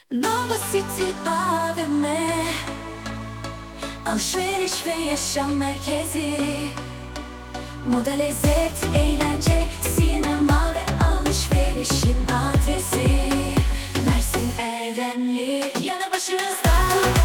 Nova City AVM, alışveriş ve yaşam merkezi. Moda, lezzet, eğlence, sinema ve alışverişin adresi. Mersin Erdemli yanı başınızda.